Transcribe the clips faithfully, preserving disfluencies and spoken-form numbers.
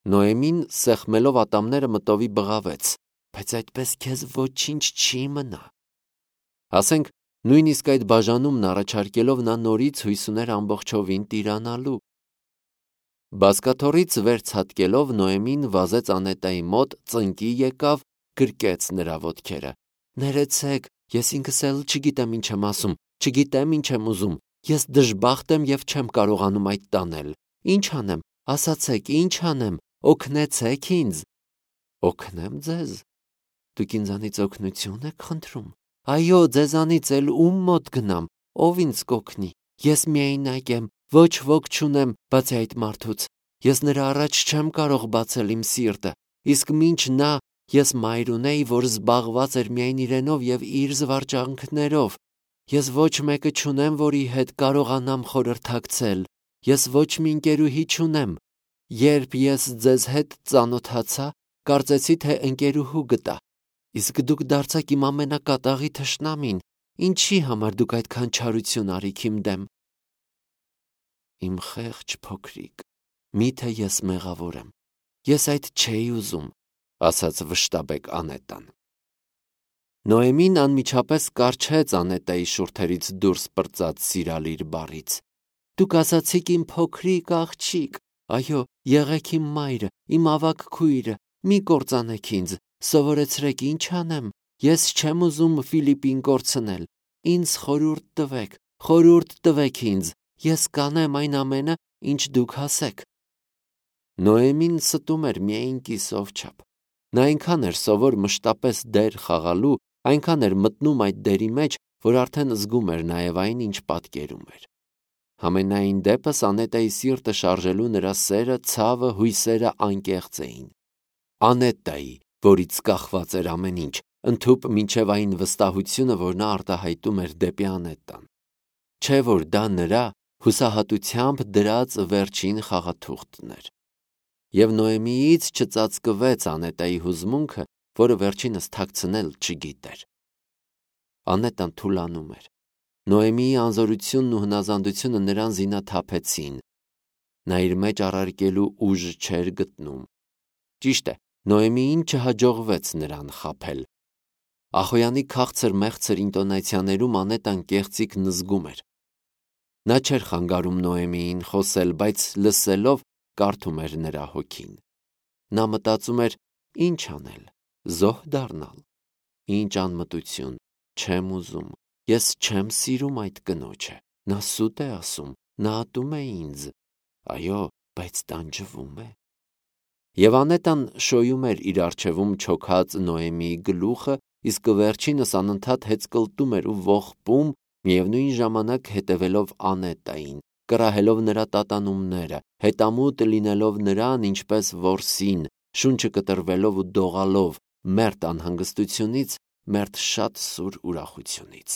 Նոեմին սեղմելով ատամները մտովի բղավեց, բայց այդպես քեզ ոչինչ չի մնա։ Ասենք, նույնիսկ այդ բաժանումն առաջարկելով նա նորից հույս ուներ ամբողջովին տիրանալու։ Բազկաթոռից վեր ցատկելով Նոեմին վազեց Անետայի մոտ, ծնկի եկավ, գրկեց նրա ոտքերը։ Ներեցեք, ես ինքս էլ չգիտեմ ինչ եմ ասում, չգիտեմ ինչ եմ ուզում, ես դժբախտ եմ և չեմ կարողանում այդ տանել։ Ինչ անեմ, ասացեք, ինչ անեմ, օգնեցեք ինձ։ Օգնեմ ձեզ։ Դուք ինձանից օգնություն եք խնդրում։ Այո, ձեզանից էլ ում մոտ գնամ, ով ինձ կօգնի։ Ես միայնակ եմ, ոչ ոք չունեմ, բացի այդ մարդուց։ Ես նրա առաջ չեմ կարող բացել իմ սիրտը, իսկ մինչ նա ես մայր ունեի, որ զբաղված էր միայն իրենով և իր զվարճանքներով։ Ես ոչ մեկը չունեմ, որի հետ կարողանամ խորհրդակցել։ Ես ոչ մի ընկերուհի չունեմ։ Երբ ես ձեզ հետ ծանոթացա, կարծեցի, թե ընկերուհու գտա, իսկ դուք դարձաք իմ ամենակատաղի թշնամին։ Ինչի համար դուք այդքան չարություն արիք իմ դեմ։ Իմ խեղճ փոքրիկ, միթե ես մեղավոր եմ։ Ես այդ չէի ուզում, ասաց վշտաբեկ Անետան։ Նոեմին անմիջապես կառչեց Անետայի շուրթերից դուրս պրծած սիրալիր բառից։ Դուք ասացիք իմ փոքրիկ աղջիկ, այո, եղեք իմ մայրը, իմ ավագ քույրը, մի կործանեք ինձ, սովորեցրեք ինչ անեմ, ես չեմ ուզում Ֆիլիպին կորցնել, ինձ խորհուրդ տվեք, խորհուրդ տվեք ինձ, ես կանեմ այն ամենը, ինչ դուք ասեք։ Նոեմին ստում էր միայն կիսով չափ։ Նա այնքան էր սովոր մշտապես դեր խաղալու, այնքան էր մտնում այդ դերի մեջ, որ արդեն զգում էր նաև այն, ինչ պատկերում էր։ Համենայն դեպս Անետայի սիրտը շարժելու նրա սերը, ցավը, հույսերը անկեղծ էին։ Անետայի, որից կախված էր ամեն ինչ, ընդհուպ մինչև այն վստահությունը, որ նա արտահայտում էր դեպի Անետան։ Չէ՞ որ դա նրա հուսահատությամբ դրած վերջին խաղաթուղթն էր։ Եվ Նոեմիից չծածկվեց Անետայի հուզմունքը, որը վերջինս թաքցնել չգիտեր։ Անետան թուլանում էր։ Նոեմիի անզորությունն ու հնազանդությունը նրան զինաթափեցին։ Նա իր մեջ առարկելու ուժ չէր գտնում։ Ճիշտ է, Նոեմիին չհաջողվեց նրան խաբել։ Ախոյանի քաղցր մեղցր ինտոնացիաներում Անետան կեղծիք նզգում էր։ Նա չէր խանգարում Նոեմիին խոսել, բայց լսելով կարդում էր նրա հոգին։ Նա մտածում էր. ինչ անել, զոհ դառնալ։ Ինչ անմտություն, չեմ ուզում, ես չեմ սիրում այդ կնոջը, նա սուտ է ասում, նա ատում է ինձ, այո, բայց տանջվում է։ Եվ Անետան շոյում էր իր առջևում չոքած Նոեմիի գլուխը, իսկ վերջինս անընդհատ հեծկլտում էր ու ողբում, միևնույն ժամանակ հետևելով Անետային, կռահելով նրա տատանումները, հետամուտ լինելով նրան ինչպես որսին, շունչը կտրվելով ու դողալով, մերթ անհանգստությունից, մերթ շատ սուր ուրախությունից։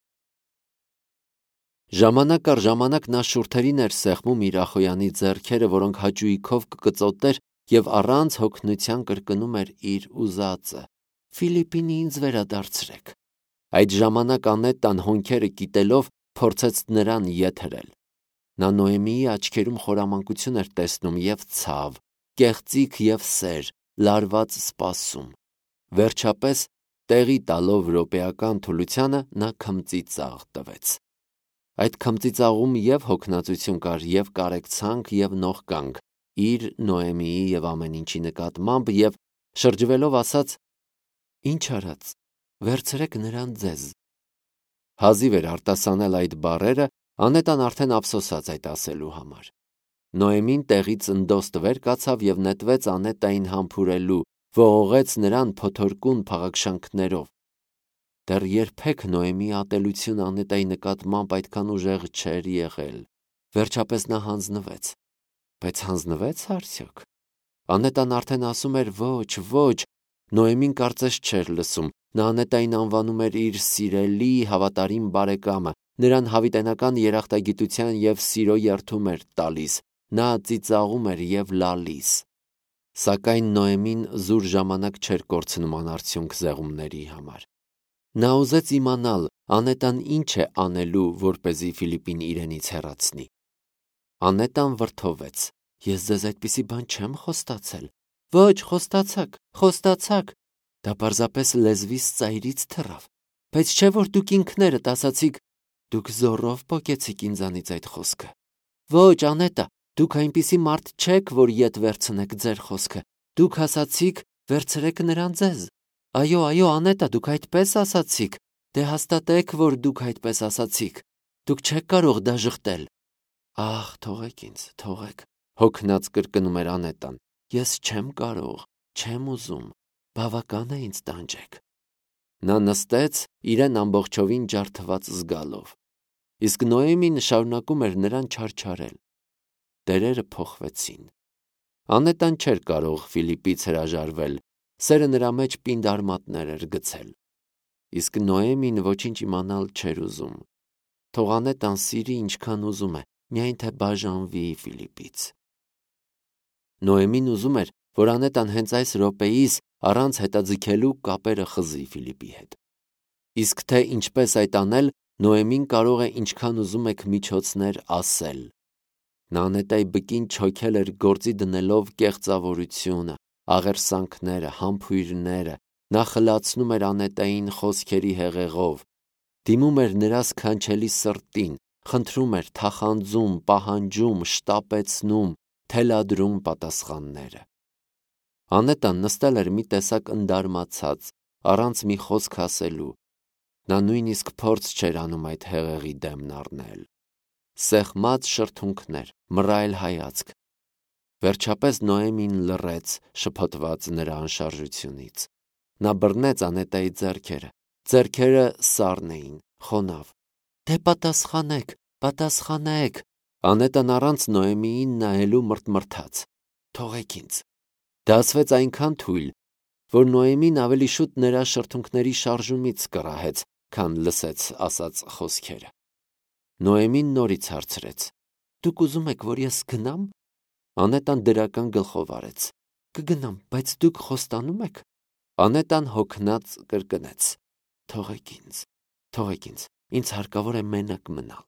Ժամանակ առ ժամանակ նա շուրթերին էր սեղմում իր ախոյանի ձեռքերը, որոնք հաճույքով կկծոտեր և առանց հոգնության կրկնում էր իր ուզածը. Ֆիլիպին ինձ վերադարձրեք։ Այդ ժամանակ Անետան հոնքերը կիտելով փորձեց նրան ետ հրել։ Նա Նոեմիի աչքերում խորամանկություն էր տեսնում և ցավ, կեղծիք և սեր, լարված սպասում։ Վերջապես, տեղի տալով րոպեական թուլությանը, նա քմծիծաղ տվեց։ Այդ քմծիծաղում և հոգնածություն կար, և կարեկցանք, և նողկանք, իր, Նոեմիի և ամեն ինչի նկատմամբ, և շրջվելով ասաց. Ինչ արած, վերցրեք նրան ձեզ։ Հազիվ էր արտասանել այդ բառերը, Անետան արդեն ափսոսաց այդ ասելու համար։ Նոեմին տեղից ընդոստ վեր կացավ և նետվեց Անետային համբուրելու, ողողեց նրան փոթորկուն փաղաքշանքներով։ Դեռ երբեք Նոեմիի ատելությունը Անետայի նկատմամբ այդքան ուժեղ չէր եղել։ Վերջապես նա հանձնվեց։ Բայց հանձնվե՞ց արդյոք։ Անետան արդեն ասում էր ոչ, ոչ, Նոեմին կարծես չէր լսում։ Նա Անետային անվանում էր իր սիրելի, հավատարիմ բարեկամը, նրան հավիտենական երախտագիտության և սիրո երդում էր տալիս, նա ծիծաղում էր և լալիս։ Սակայն Նոեմին զուր ժամանակ չէր կորցնում անարդյունք զեղումների համար։ Նա ուզեց իմանալ Անետան ինչ է անելու, որպեսզի Ֆիլիպին իրենից հեռացնի։ Անետան վրդովվեց Ես ձեզ այդպիսի բան չեմ խոստացել։ Ոչ, խոստացաք, խոստացաք։ Դա պարզապես լեզվիս ծայրից թռավ։ Բայց չէ որ դուք ինքներդ ասացիք, դուք զոռով պոկեցիք ինձանից այդ խոսքը։ Ոչ, Անետա, դուք այնպիսի մարդ չեք, որ ետ վերցնեք ձեր խոսքը։ Դուք ասացիք, վերցրեք նրան ձեզ։ Այո, այո, Անետա, դուք այդպես ասացիք։ Դե հաստատեք, որ դուք այդպես ասացիք։ Դուք չեք կարող դա ժխտել։ Ահ, թողեք ինձ, թողեք, հոգնած կրկնում էր Անետան։ Ես չեմ կարող, չեմ ուզում, բավական է ինձ տանջեք։ Նա նստեց, իրեն ամբողջովին ջարդված զգալով։ Իսկ Նոեմին շարունակում էր նրան չարչարել։ Տերերը փոխվեցին։ Անետան չէր կարող Ֆիլիպից հրաժարվել, սերը նրա մեջ պինդ արմատներ էր գցել։ Իսկ Նոեմին ոչինչ իմանալ չէր ուզում։ Թող Անետան սիրի ինչքան ուզում է, միայն թե բաժանվի Ֆիլիպից։ Նոեմին ուզում էր, որ Անետան հենց այս րոպեիս առանց հետաձգելու կապերը խզի Ֆիլիպի հետ։ Իսկ թե ինչպես այդ անել, Նոեմին կարող է ինչքան ուզում եք միջոցներ ասել։ Նա Անետայի բկին չոքել էր գործի դնելով կեղծավորությունը, աղերսանքները, համբույրները, նա խլացնում էր Անետային խոսքերի հեղեղով, դիմում էր նրա սքանչելի սրտին, խնդրում էր, թախանձում, պահանջում, շտապեցնում, թելադրում պատասխանները։ Անետան նստել էր մի տեսակ ընդարմացած, առանց մի խոսք ասելու։ Նա նույնիսկ փորձ չէր անում այդ հեղեղի դեմն առնել։ Սեղմած շրթունքներ, մռայլ հայացք։ Վերջապես Նոեմին լռեց, շփոթված նրա անշարժությունից։ Նա բռնեց Անետայի ձեռքերը։ Ձեռքերը սառն էին, խոնավ։ Դե պատասխանեք, պատասխանեք։ Անետան առանց Նոեմիին նայելու մռթմռթաց։ Թողեք ինձ։ Դա ասվեց այնքան թույլ, որ Նոեմին ավելի շուտ նրա շրթունքների շարժումից կռահեց, քան լսեց ասած խոսքերը։ Նոեմին նորից հարցրեց. Դուք ուզում եք, որ ես գնամ։ Անետան դրական գլխով արեց։ Կգնամ, բայց դուք խոստանում եք։ Անետան հոգնած կրկնեց. Թողեք ինձ, թողեք ինձ, ինձ հարկավոր է մենակ մնալ։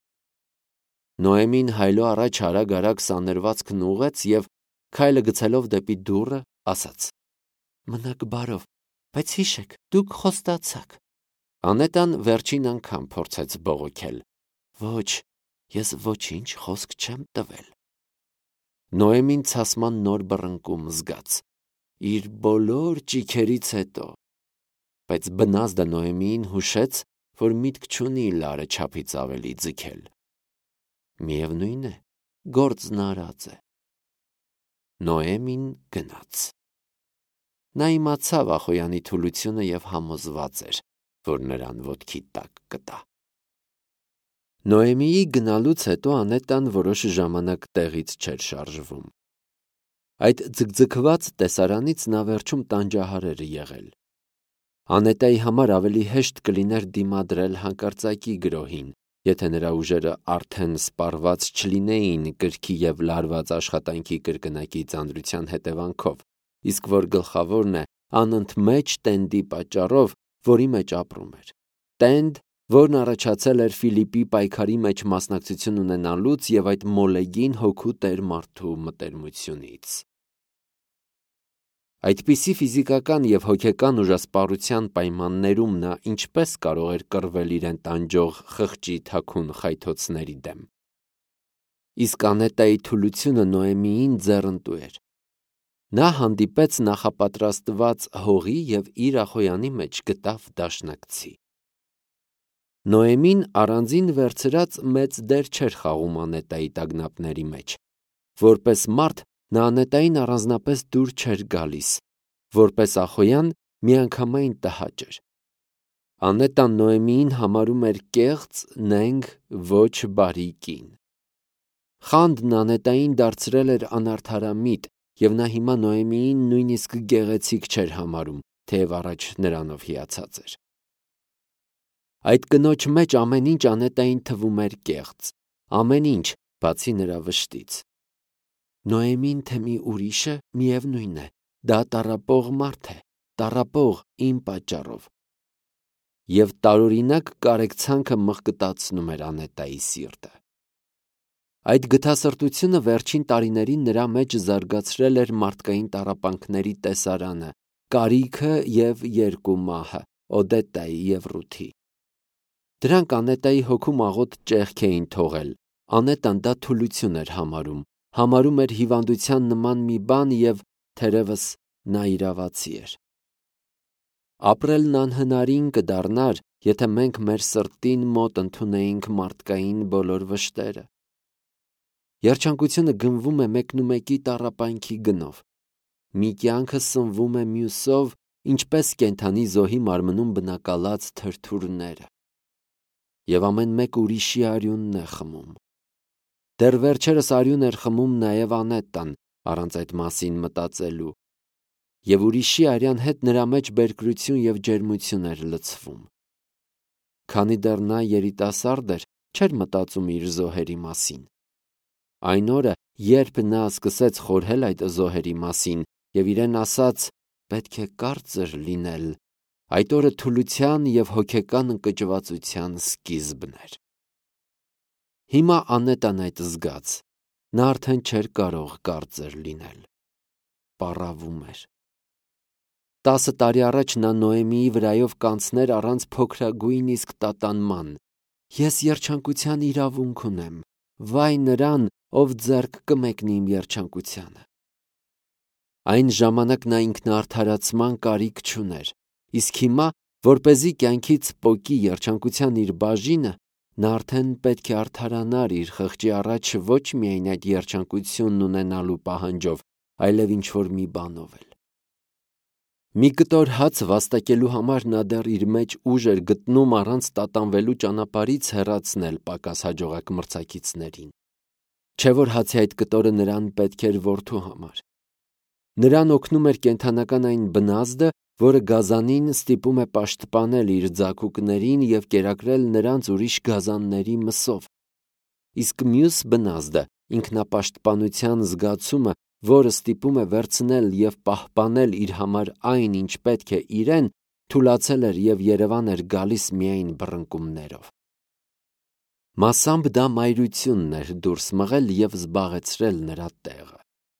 Նոեմին հայլո առաջ արագ-արագ սաներվածքն ուղղեց և քայլը գցելով դեպի դուռը ասաց. Մնաք բարով, բայց հիշեք, դուք խոստացաք։ Անետան վերջին անգամ փորձեց բողոքել. Ոչ, ես ոչինչ խոսք չեմ տվել։ Նոեմին ցասման նոր բռնկում զգաց, իր բոլոր ճիքերից հետո, բայց բնազդը Նոեմիին հուշեց, որ միտք չունի լարը չափից ավելի ձգել։ Միևնույն է, գործն արած է։ Նոեմին գնաց։ Նա իմացավ Ախոյանի թուլությունը և համոզված էր, որ նրան ոտքի տակ կտա։ Նոեմիի գնալուց հետո Անետան որոշ ժամանակ տեղից չէր շարժվում։ Այդ ձգձգված տեսարանից նա վերջում տանջահար էր եղել։ Անետայի համար ավելի հեշտ կլիներ դիմադրել հանկարծակի գրոհին, եթե նրա ուժերը արդեն սպառված չլինեին կրքի և լարված աշխատանքի կրկնակի ծանրության հետևանքով, իսկ որ գլխավորն է անընդմեջ տենդի պատճառով, որի մեջ ապրում էր։ Տենդ, որն առաջացել էր Ֆիլիպի պայքարի մեջ մասնակցություն ունենալուց և այդ մոլեգին հոգու տեր մարդու մտերմությունից։ Այդպիսի ֆիզիկական և հոգեկան ուժասպառության պայմաններում նա ինչպես կարող էր կռվել իրեն տանջող խղճի թաքուն խայթոցների դեմ։ Իսկ Անետայի թուլությունը Նոեմիին ձեռնտու էր։ Նա հանդիպեց նախապատրաստված հողի և իր Ախոյանի մեջ գտավ դաշնակցի։ Նոեմին առանձին վերցրած մեծ դեր չէր խաղում Անետայի տագնապների մեջ։ Որպես մարդ նա Անետային առանձնապես դուր չէր գալիս, որպես Ախոյան միանգամայն տհաճ էր։ Անետան Նոեմիին համարում էր կեղծ, նենգ, ոչ բարի կին։ Խանդն Անետային դարձրել էր անարդարամիտ, և նա հիմա Նոեմիին նույնիսկ գեղեցիկ չէր համարում, թեև առաջ նրանով հիացած էր։ Այդ կնոջ մեջ ամեն ինչ Անետային թվում էր կեղծ, ամեն ինչ, բացի նրա վշտից։ Նոեմին թե մի ուրիշը, միևնույն է, դա տառապող մարդ է, տառապող իմ պատճառով։ Եվ տարօրինակ կարեկցանքը մղկտացնում էր Անետայի սիրտը։ Այդ գթասրտությունը վերջին տարիներին նրա մեջ զարգացրել էր մարդկային տառապանքների տեսարանը, կարիքը և երկու մահը, Օդետայի և Ռութի։ Դրանք Անետայի հոգում աղոտ ճեղք էին թողել, Անետան դա թուլություն էր համարում, համարում էր հիվանդության նման մի բան և թերևս նա իրավացի էր։ Ապրելն անհնարին կդառնար, եթե մենք մեր սրտին մոտ ընդունեինք մարդկային բոլոր վշտերը։ Երջանկությունը գնվում է մեկնումեկի տառապանքի գնով։ Մի կյանքը սնվում է մյուսով, ինչպես կենդանի զոհի մարմնում բնակալած թրթուրները։ Եվ ամեն մեկ ուրիշի արյունն է խմում։ Դեռ վերջերս արյուն էր խմում նաև Անետան, առանց այդ մասին մտածելու։ Եվ ուրիշի արյան հետ նրա մեջ բերկրություն և ջերմություն էր լցվում։ Քանի դեռ նա երիտասարդ էր, չէր մտածում իր զոհերի մասին։ Այն օրը, երբ նա սկսեց խորհել այդ զոհերի մասին և իրեն ասաց. «Պետք է կարծր լինել», այդ օրը թուլության և հոգեկան ընկճվածության սկիզբն էր։ Հիմա Անետան այդ զգաց։ Նա արդեն չէր կարող կարծր լինել։ Պառավում էր։ Տասը տարի առաջ նա Նոեմիի վրայով կանցներ առանց փոքրագույն իսկ տատանման։ Ես երջանկության իրավունք ունեմ։ Վայ նրան, ով ձեռք կմեկնի իմ երջանկությանը։ Այն ժամանակ նա ինքնաարդարացման կարիք չուներ, իսկ հիմա, որպեսզի կյանքից պոկի երջանկության իր բաժինը, նա արդեն պետք է արդարանար իր խղճի առաջ ոչ միայն այդ երջանկությունն ունենալու պահանջով, այլև ինչ-որ մի բանով էլ։ Մի կտոր հաց վաստակելու համար նա դեռ իր մեջ ուժ էր գտնում առանց տատանվելու ճանապարհից հեռացնել պակաս հաջողակ մրցակիցներին։ Չէ՞ որ հացի այդ կտորը նրան պետք էր որդու համար։ Նրան օգնում էր կենդանական այն բնազդը, որը գազանին ստիպում է պաշտպանել իր ձագուկներին և կերակրել նրանց ուրիշ գազանների մսով։ Իսկ մյուս բնազդը, ինքնապաշտպանության զգացումը, որը ստիպում է վերցնել և պահպանել իր համար այն, ինչ պետք է իրեն, թուլացել էր և երևան էր գալիս միայն բռնկումներով։ Մասամբ դա մայրությունն էր դուրս մղել և զբաղեցրել նրա տեղը։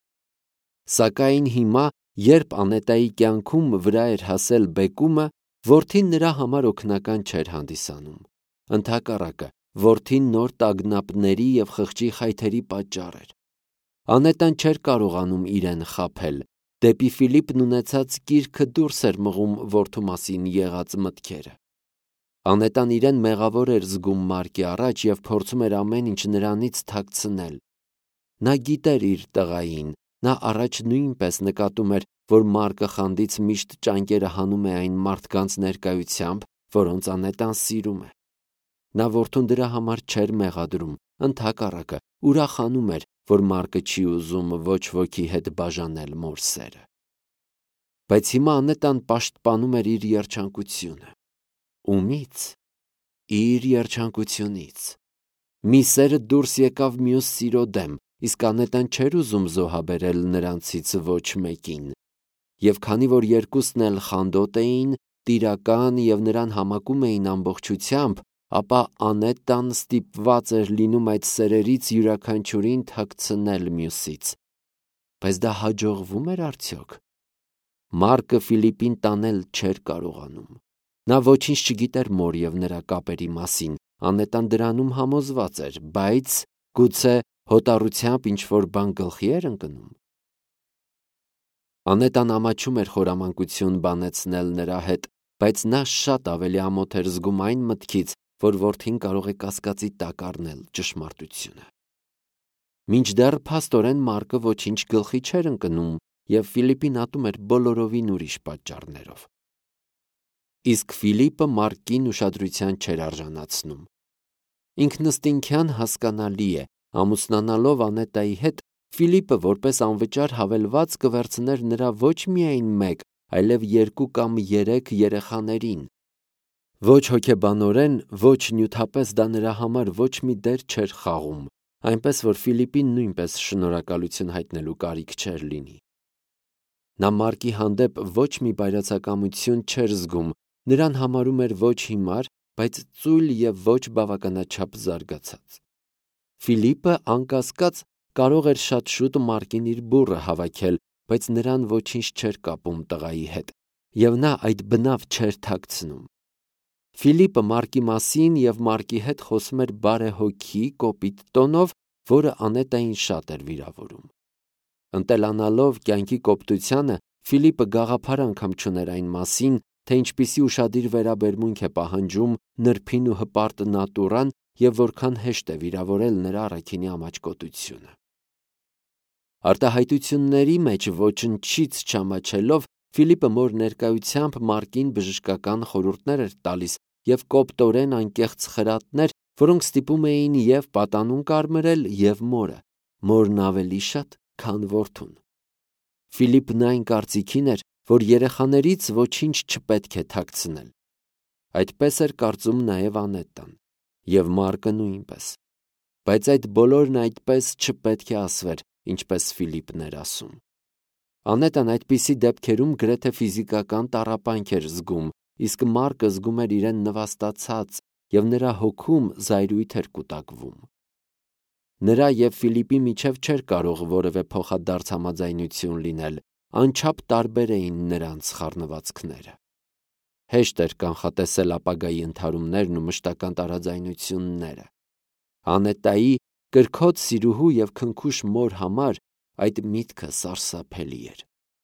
Սակայն հիմա, երբ Անետայի կյանքում վրա էր հասել բեկումը, որդին նրա համար օգնական չէր հանդիսանում։ Ընդհակառակը, որդին նոր տագնապների և խղճի խայթերի պատճառ էր։ Անետան չէր կարողանում իրեն խաբել, դեպի Ֆիլիպն ունեցած կիրքը դուրս էր մղում որդու մասին եղած մտքերը։ Անետան իրեն մեղավոր էր զգում Մարկի առաջ և փորձում էր ամեն ինչ նրանից թաքցնել։ Նա գիտեր իր տղային, նա առաջ նույնպես նկատում էր, որ Մարկը խանդից միշտ ճանկերը հանում է այն մարդկանց ներկայությամբ, որոնց Անետան սիրում է։ Նա որդուն դրա համար չէր մեղադրում, ընդհակառակը, ուրախանում էր, որ Մարկը չի ուզում ոչ ոքի հետ բաժանել մոր սերը։ Բայց հիմա Անետան պաշտպանում էր իր երջանկությունը։ Ումի՞ց։ Իր երջանկությունից։ Մի սերը դուրս եկավ մյուս սիրո դեմ, իսկ Անետան չէր ուզում զոհաբերել նրանցից ոչ մեկին։ Եվ քանի որ երկուսն էլ խանդոտ էին, տիրական և նրան համակում էին ամբողջությամբ, ապա Անետան ստիպված էր լինում այդ սերերից յուրաքանչյուրին թաքցնել մյուսից։ Բայց դա հաջողվում էր արդյոք։ Մարկը Ֆիլիպին տանել չէր կարողանում։ Նա ոչինչ չգիտեր մոր և նրա կապերի մասին, Անետան դրանում համոզված էր, բայց գուցե հոտառությամբ ինչ-որ բան գլխի էր ընկնում։ Անետան ամաչում էր խորամանկություն բանեցնել նրա հետ, բայց նա շատ ավելի ամոթ էր զգում այն մտքից, որ որդին կարող է կասկածի տակ առնել ճշմարտությունը։ Մինչդեռ փաստորեն Մարկը ոչինչ գլխի չէր ընկնում և Ֆիլիպին ատում էր բոլորովին ուրիշ պատճառներով։ Իսկ Ֆիլիպը Մարկին ուշադրության չէր արժանացնում։ Ինքնըստինքյան հասկանալի է, ամուսնանալով Անետայի հետ, Ֆիլիպը որպես անվճար հավելված կվերցներ նրա ոչ միայն մեկ, այլև երկու կամ երեք երեխաներին։ Ոչ հոգեբանորեն, ոչ նյութապես դա նրա համար ոչ մի դեր չէր խաղում, այնպես որ Ֆիլիպին նույնպես շնորհակալություն հայտնելու կարիք չէր լինի։ Նա Մարկի հանդեպ ոչ մի բայրացակամություն չէր զգում, նրան համարում էր ոչ հիմար, բայց ծույլ և ոչ բավականաչափ զարգացած։ Ֆիլիպը անկասկած կարող էր շատ շուտ Մարկին իր բուռը հավաքել, բայց նրան ոչինչ չէր կապում տղայի հետ, և նա այդ բնավ չէր թաքցնում։ Ֆիլիպը Մարկի մասին և Մարկի հետ խոսում էր բարեհոգի, կոպիտ տոնով, որը Անետային շատ էր վիրավորում։ Ընտելանալով կյանքի կոպտությանը, Ֆիլիպը գաղափար անգամ չուներ այն մասին, թե ինչպիսի ուշադիր վերաբերմունք է պահանջում նրբին ու հպարտ նատուրան և որքան հեշտ է վիրավորել նրա առաքինի ամաչկոտությունը։ Արտահայտությունների մեջ ոչնչից չամաչելով, Ֆիլիպը մոր ներկայությամբ Մարկին բժշկական խորհուրդներ էր տալիս և կոպտորեն անկեղծ խրատներ, որոնք ստիպում էին և պատանուն կարմրել, և մորը, մորն ավելի շատ, քան որդուն։ Ֆիլիպն այն կարծիքին էր, որ երեխաներից ոչինչ չպետք է թաքցնել։ Այդպես էր կարծում նաև Անետան, և Մարկը նույնպես։ Բայց այդ բոլորն այդպես չպետք է ասվեր, ինչպես Ֆիլիպն էր ասում։ Անետան այդպիսի դեպքերում գրեթե ֆիզիկական տառապանք էր զգում, իսկ Մարկը զգում էր իրեն նվաստացած, և նրա հոգում զայրույթ էր կուտակվում։ Նրա և Ֆիլիպի միջև չէր կարող որևէ փոխադարձ համաձայնություն լինել, անչափ տարբեր էին նրանց խառնվածքները։ Հեշտ էր կանխատեսել ապագայի ընդհարումներն ու մշտական տարաձայնությունները։ Անետայի կրքոտ սիրուհու և քնքուշ մոր համար այդ միտքը սարսափելի էր։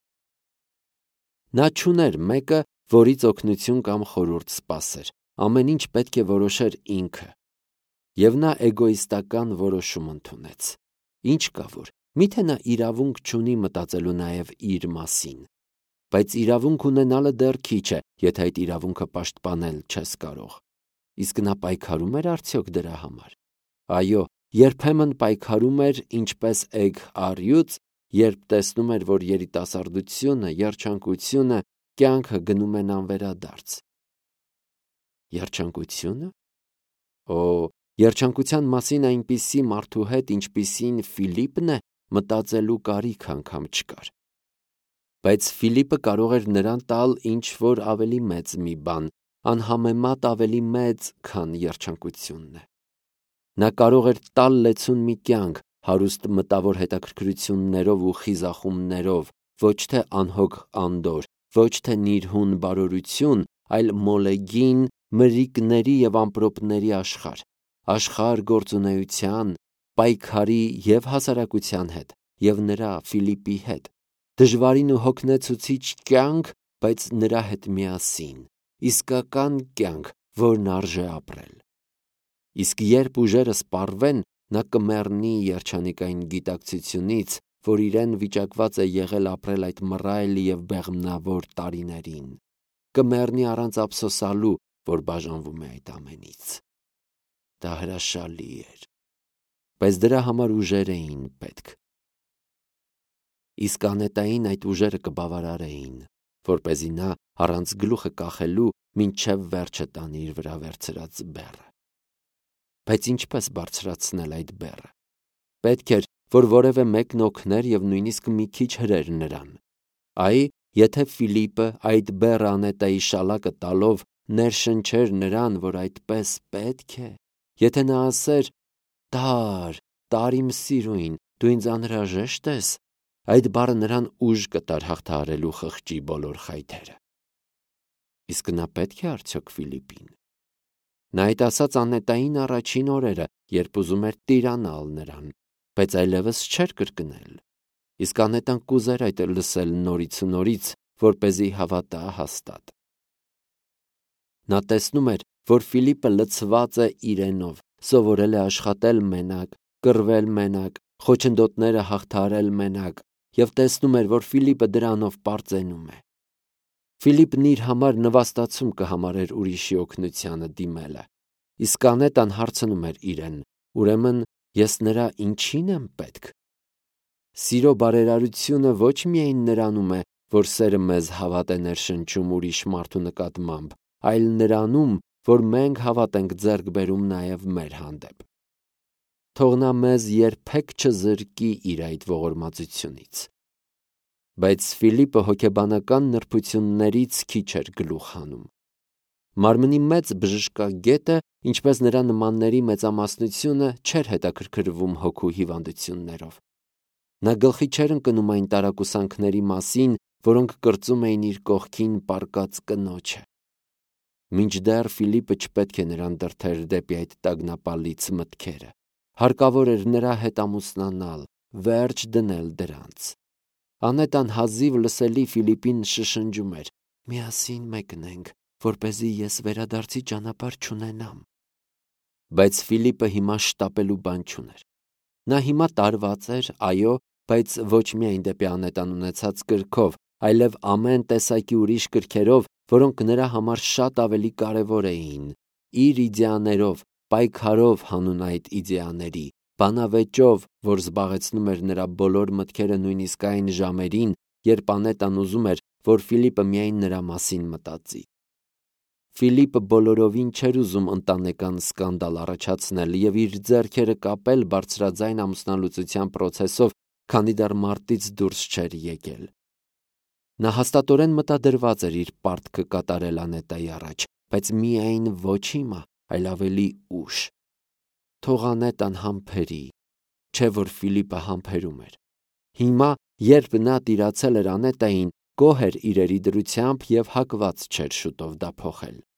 Նա չուներ մեկը, որից օգնություն կամ խորհուրդ սպասեր, ամեն ինչ պետք է որոշեր ինքը։ Եվ նա էգոիստական որոշում ընդունեց։ Ինչ կա որ, միթե նա իրավունք չունի մտածելու նաև իր մասին։ Բայց իրավունք ունենալը դեռ քիչ է, եթե այդ իրավունքը պաշտպանել չես կարող։ Իսկ նա պայքարում էր արդյոք դրա համար։ Այո, երբեմն պայքարում էր ինչպես էգ առյուծ, երբ տեսնում էր, որ երիտասարդությունը, երջանկությունը, կյանքը գնում են անվերադարձ։ Երջանկությունը։ Օ, երջանկության մասին այնպիսի մարդու հետ, ինչպիսին Ֆիլիպն է, մտածելու կարիք անգամ չկար։ Բայց Ֆիլիպը կարող էր նրան տալ ինչ-որ ավելի մեծ մի բան, անհամեմատ ավելի մեծ, քան երջանկությունն է։ Նա կարող էր տալ լեցուն մի կյանք, հարուստ մտավոր հետաքրքրություններով ու խիզախումներով, ոչ թե անհոգ անդորր, ոչ թե նիրհուն բարօրություն, այլ մոլեգին, մրրիկների և ամպրոպների աշխարհ, աշխարհ գործունեության, պայքարի և հասարակության հետ, և նրա Ֆիլիպի հետ, դժվարին ու հոգնեցուցիչ կյանք, բայց նրա հետ միասին, իսկական կյանք, որն արժե ապրել։ Իսկ երբ ուժերը սպառվեն, նա կմեռնի երջանիկային գիտակցությունից, որ իրեն վիճակված է եղել ապրել այդ մռայլ և բեղմնավոր տարիներին, կմեռնի առանց ափսոսալու, որ բաժանվում է այդ ամենից։ Դա հրաշալի էր, բայց դրա համար ուժեր էին պետք։ Իսկ Անետային այդ ուժերը կբավարարեին, որպեսզի նա առանց գլուխը կախելու մինչև վերջը տանի իր վրա վերցրած բեռը։ Բայց ինչպես բարձրացնել այդ բեռը։ Պետք էր, որ որևէ մեկն օգներ և նույնիսկ մի քիչ հրեր նրան։ Այ, եթե Ֆիլիպը այդ բեռը Անետայի շալակը տալով ներշնչեր նրան, որ այդպես պետք է, եթե նա ասեր. «Տար, տար իմ սիրուն, դու ինձ անհրաժեշտ ես», այդ բառը նրան ուժ կտար հաղթահարելու խղճի բոլոր խայթերը։ Իսկ նա պետք է արդյոք Ֆիլիպին։ Նա այդ ասաց Անետային առաջին օրերը, երբ ուզում էր տիրանալ նրան, բայց այլևս չէր կրկնել։ Իսկ Անետան կուզեր այդ լսել նորից ու նորից, որպեսզի հավատա հաստատ։ Նա տեսնում էր, որ Ֆիլիպը լցված է իրենով, սովորել է աշխատել մենակ, կռվել մենակ, խոչընդոտները հաղթահարել մենակ, և տեսնում էր, որ Ֆիլիպը դրանով պարծենում է։ Ֆիլիպն իր համար նվաստացում կհամարեր ուրիշի օգնությանը դիմելը։ Իսկ Անետան հարցնում էր իրեն. ուրեմն ես նրա ինչի՞ն եմ պետք։ Սիրո բարերարությունը ոչ միայն նրանում է, որ սերը մեզ հավատ է ներշնչում ուրիշ մարդու նկատմամբ, այլ նրանում, որ մենք հավատ ենք ձեռք բերում նաև մեր հանդեպ։ Թող նա մեզ երբեք չզրկի իր այդ ողորմածությունից։ Բայց Ֆիլիպը հոգեբանական նրբություններից քիչ էր գլուխ հանում։ Մարմնի մեծ բժշկագետը, ինչպես նրա նմանների մեծամասնությունը, չէր հետաքրքրվում հոգու հիվանդություններով։ Նա գլխի չէր ընկնում այն տարակուսանքների մասին, որոնք կրծում էին իր կողքին պառկած կնոջը։ Մինչդեռ Ֆիլիպը չպետք է նրան դրդեր դեպի այդ տագնապալից մտքերը։ Հարկավոր էր նրա հետ ամուսնանալ, վերջ դնել դրանց։ Անետան հազիվ լսելի Ֆիլիպին շշնջում էր. «Միասին մեկնենք, որպեսզի ես վերադարձի ճանապարհ չունենամ»։ Բայց Ֆիլիպը հիմա շտապելու բան չուներ։ Նա հիմա տարված էր, այո, բայց ոչ միայն դեպի Անետան ունեցած կրքով, այլև ամեն տեսակի ուրիշ կրքերով, որոնք նրա համար շատ ավելի կարևոր էին, իր իդեաներով, պայքարով հանուն այդ իդեաների, բանավեճով, որ զբաղեցնում էր նրա բոլոր մտքերը նույնիսկ այն ժամերին, երբ Անետան ուզում էր, որ Ֆիլիպը միայն նրա մասին մտածի։ Ֆիլիպը բոլորովին չէր ուզում ընտանեկան սկանդալ առաջացնել և իր ձեռքերը կապել բարձրաձայն ամուսնալուծության process-ով, քանի դեռ մարտից դուրս չէր եկել։ Նա հաստատորեն մտադրված էր իր պարտքը կատարել Անետայի առաջ, բայց միայն ոչ հիմա, այլ ավելի ուշ։ Թող Անետան համբերի, չէ՞ որ Ֆիլիպը համբերում էր։ Հիմա, երբ նա տիրացել էր Անետային, գոհ էր իրերի դրությամբ և հակված չէր շուտով դա փոխել։